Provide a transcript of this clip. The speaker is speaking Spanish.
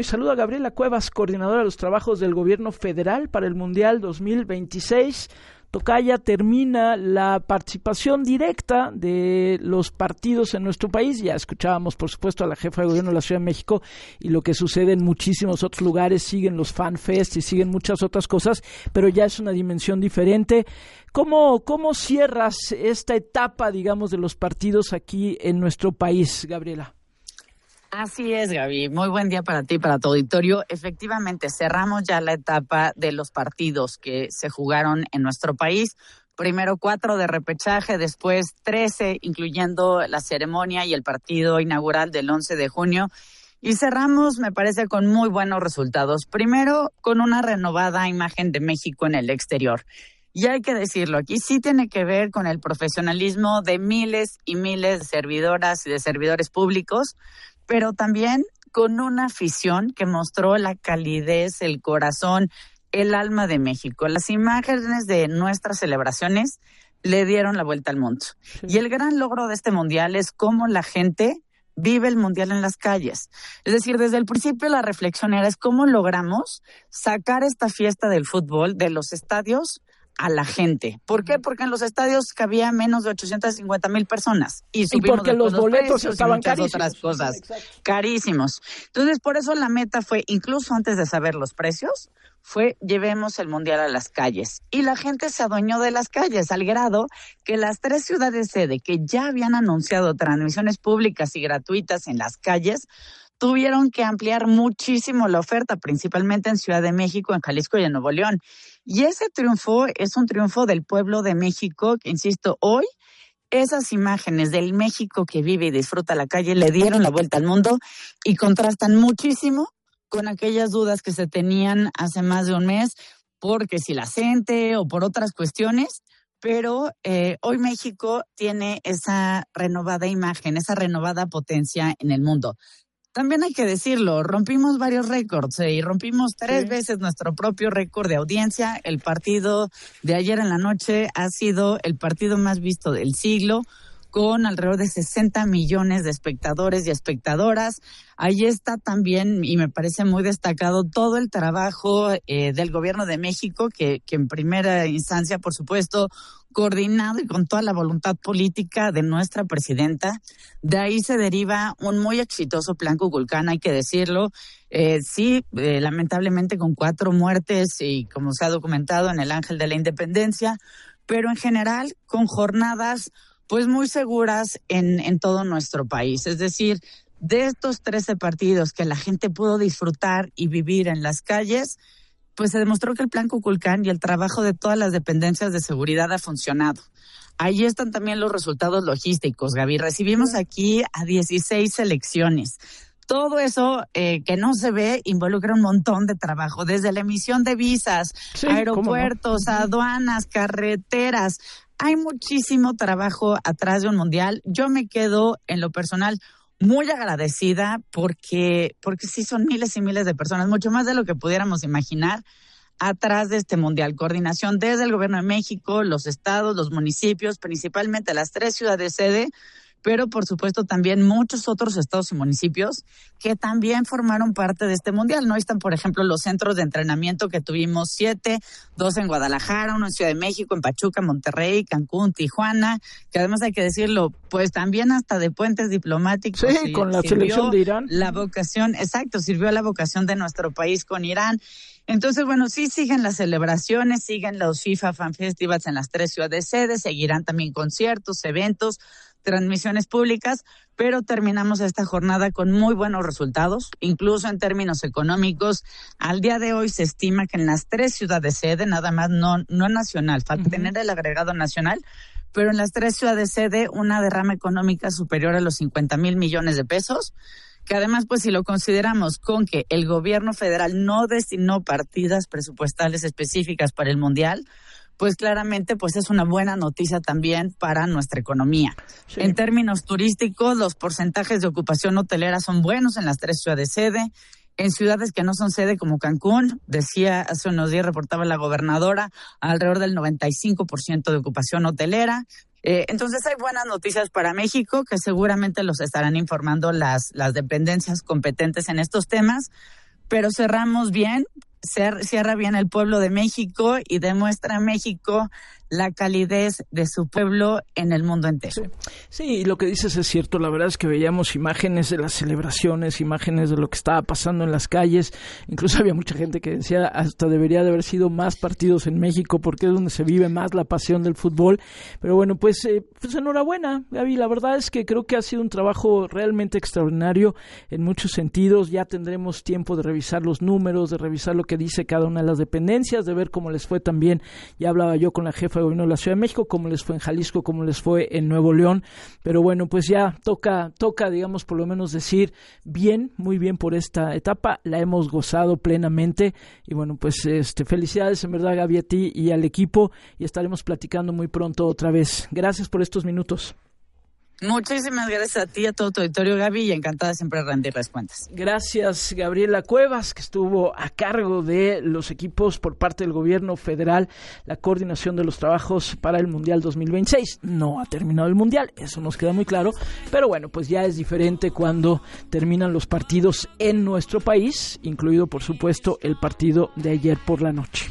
y saludo a Gabriela Cuevas, coordinadora de los trabajos del gobierno federal para el Mundial 2026. Tocaya, termina la participación directa de los partidos en nuestro país. Ya escuchábamos, por supuesto, a la jefa de gobierno de la Ciudad de México y lo que sucede en muchísimos otros lugares. Siguen los FanFest y siguen muchas otras cosas, pero ya es una dimensión diferente. ¿Cómo cierras esta etapa, digamos, de los partidos aquí en nuestro país, Gabriela? Así es, Gaby. Muy buen día para ti, para tu auditorio. Efectivamente, cerramos ya la etapa de los partidos que se jugaron en nuestro país. Primero 4 de repechaje, después 13, incluyendo la ceremonia y el partido inaugural del 11 de junio. Y cerramos, me parece, con muy buenos resultados. Primero, con una renovada imagen de México en el exterior. Y hay que decirlo, aquí sí tiene que ver con el profesionalismo de miles y miles de servidoras y de servidores públicos, pero también con una afición que mostró la calidez, el corazón, el alma de México. Las imágenes de nuestras celebraciones le dieron la vuelta al mundo. Sí. Y el gran logro de este mundial es cómo la gente vive el mundial en las calles. Es decir, desde el principio la reflexión era es cómo logramos sacar esta fiesta del fútbol de los estadios a la gente. ¿Por qué? Porque en los estadios cabía menos de 850,000 personas. Y porque los boletos estaban carísimos. Otras cosas. Exacto. Carísimos. Entonces, por eso la meta fue, incluso antes de saber los precios, fue llevemos el mundial a las calles. Y la gente se adueñó de las calles, al grado que las 3 ciudades sede que ya habían anunciado transmisiones públicas y gratuitas en las calles, tuvieron que ampliar muchísimo la oferta, principalmente en Ciudad de México, en Jalisco y en Nuevo León. Y ese triunfo es un triunfo del pueblo de México, que, insisto, hoy esas imágenes del México que vive y disfruta la calle le dieron la vuelta al mundo y contrastan muchísimo con aquellas dudas que se tenían hace más de un mes, porque si la gente o por otras cuestiones, pero hoy México tiene esa renovada imagen, esa renovada potencia en el mundo. También hay que decirlo, rompimos varios récords y rompimos 3 veces nuestro propio récord de audiencia. El partido de ayer en la noche ha sido el partido más visto del siglo, con alrededor de 60 millones de espectadores y espectadoras. Ahí está también, y me parece muy destacado, todo el trabajo del gobierno de México, que en primera instancia, por supuesto, coordinado y con toda la voluntad política de nuestra presidenta. De ahí se deriva un muy exitoso plan Kukulcán, hay que decirlo. Lamentablemente con 4 muertes y como se ha documentado en el Ángel de la Independencia, pero en general con jornadas pues muy seguras en todo nuestro país. Es decir, de estos 13 partidos que la gente pudo disfrutar y vivir en las calles, pues se demostró que el plan Kukulcán y el trabajo de todas las dependencias de seguridad ha funcionado. Ahí están también los resultados logísticos, Gaby. Recibimos aquí a 16 selecciones. Todo eso que no se ve involucra un montón de trabajo, desde la emisión de visas, aeropuertos, aduanas, carreteras. Hay muchísimo trabajo atrás de un mundial. Yo me quedo, en lo personal, muy agradecida porque sí son miles y miles de personas, mucho más de lo que pudiéramos imaginar, atrás de este mundial. Coordinación desde el gobierno de México, los estados, los municipios, principalmente las 3 ciudades sede, pero por supuesto también muchos otros estados y municipios que también formaron parte de este mundial. No están, por ejemplo, los centros de entrenamiento que tuvimos 7, 2 en Guadalajara, 1 en Ciudad de México, en Pachuca, Monterrey, Cancún, Tijuana, que además hay que decirlo, pues también hasta de puentes diplomáticos. Sí, con la selección de Irán. La vocación, exacto, sirvió a la vocación de nuestro país con Irán. Entonces, bueno, sí siguen las celebraciones, siguen los FIFA Fan Festivals en las 3 ciudades sede, seguirán también conciertos, eventos, transmisiones públicas, pero terminamos esta jornada con muy buenos resultados, incluso en términos económicos. Al día de hoy se estima que en las 3 ciudades sede, nada más no nacional, falta tener el agregado nacional, pero en las 3 ciudades sede una derrama económica superior a los 50,000 millones de pesos, que además, pues si lo consideramos con que el gobierno federal no destinó partidas presupuestales específicas para el mundial, pues claramente pues es una buena noticia también para nuestra economía. Sí. En términos turísticos, los porcentajes de ocupación hotelera son buenos en las 3 ciudades sede. En ciudades que no son sede como Cancún, decía hace unos días, reportaba la gobernadora, alrededor del 95% de ocupación hotelera. Entonces hay buenas noticias para México, que seguramente los estarán informando las dependencias competentes en estos temas, pero cerramos bien, cierra bien el pueblo de México y demuestra a México la calidez de su pueblo en el mundo entero. Sí, y lo que dices es cierto. La verdad es que veíamos imágenes de las celebraciones, imágenes de lo que estaba pasando en las calles. Incluso había mucha gente que decía hasta debería de haber sido más partidos en México porque es donde se vive más la pasión del fútbol. Pero bueno, pues enhorabuena, Gaby. La verdad es que creo que ha sido un trabajo realmente extraordinario en muchos sentidos. Ya tendremos tiempo de revisar los números, de revisar lo que dice cada una de las dependencias, de ver cómo les fue también. Ya hablaba yo con la jefa de gobierno de la Ciudad de México, cómo les fue en Jalisco, cómo les fue en Nuevo León, pero bueno, pues ya toca, digamos, por lo menos decir bien, muy bien por esta etapa, la hemos gozado plenamente y bueno, pues felicidades en verdad, Gaby, a ti y al equipo, y estaremos platicando muy pronto otra vez. Gracias por estos minutos. Muchísimas gracias a ti y a todo tu auditorio, Gaby, y encantada siempre de rendirles cuentas. Gracias, Gabriela Cuevas, que estuvo a cargo de los equipos por parte del gobierno federal, la coordinación de los trabajos para el Mundial 2026. No ha terminado el Mundial, eso nos queda muy claro, pero bueno, pues ya es diferente cuando terminan los partidos en nuestro país, incluido, por supuesto, el partido de ayer por la noche.